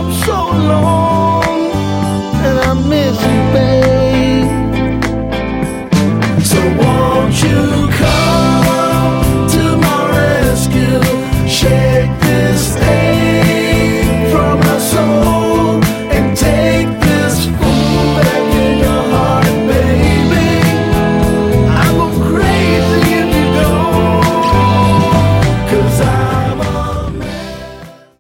I'm so alone, and I miss you, baby.